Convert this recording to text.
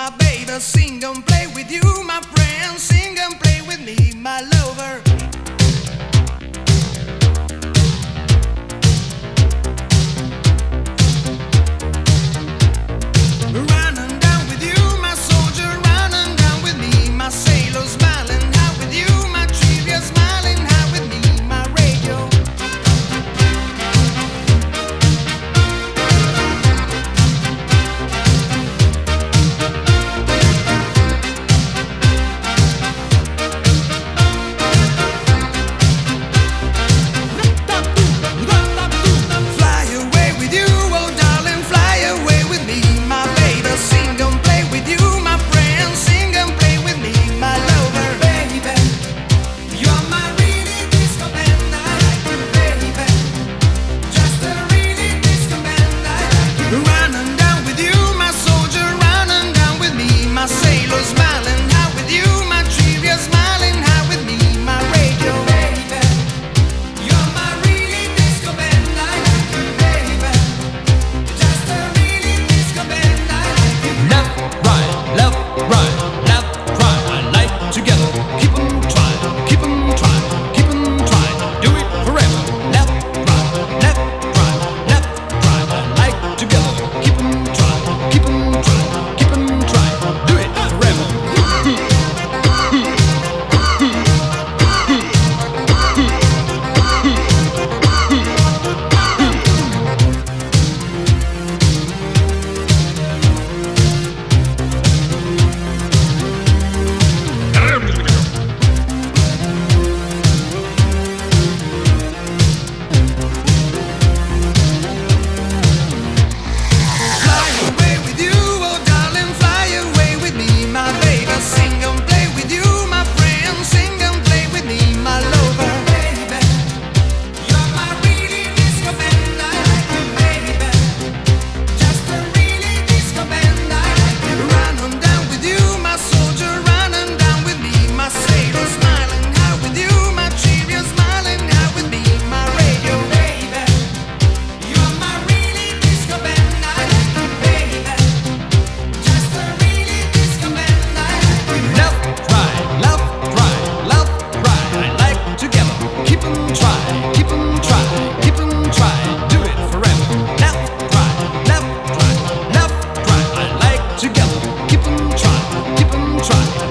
my baby. Sing and play with you, my friend. Sing and play with me, my lover. Running down with you, my soldier. Running down with me, my sailor. Smiling high with you, my trivia. Smiling high with me, my radio. Fly away with you, oh darling, fly away with me, my baby. Sing and play with you, my friend. Sing and play with me, my lover. Baby, you're my really disco band. I like you, baby. Just a really disco band. I like you. Running down with you, my soldier. Running down with me, my sailor. Smiling high with you, my trivia. Smiling high with me, my radio. Baby, you're my really disco band. I like you, baby. Just a really disco band. I like you. Left, right, left, right, left, right. I like together. Keep 'em trying, keep 'em trying, keep 'em trying. Do it forever. Left, right, left, right, left, right. I like together. Keep 'em trying, keep 'em trying, keep 'em trying. Do it forever. Fly away with you, oh darling, fly away with me, my baby. Sing and play with you, my friend. Sing and play with me, my lover. Baby, you're my really disco band. I like you, baby. Just a really disco band. I like you. Running down with you, my soldier. Running down with me, my sailor. Smiling high with you, my trivia. Smiling high with me, my radio. Baby, you're my really disco band. I like you, baby. Just a really disco band. I like you. Left, right, left, right, left, right. I like together. Keep 'em trying, keep 'em trying, keep 'em trying. Do it forever. Left, right, left, right, left, right. I like together. Keep 'em trying, keep 'em trying.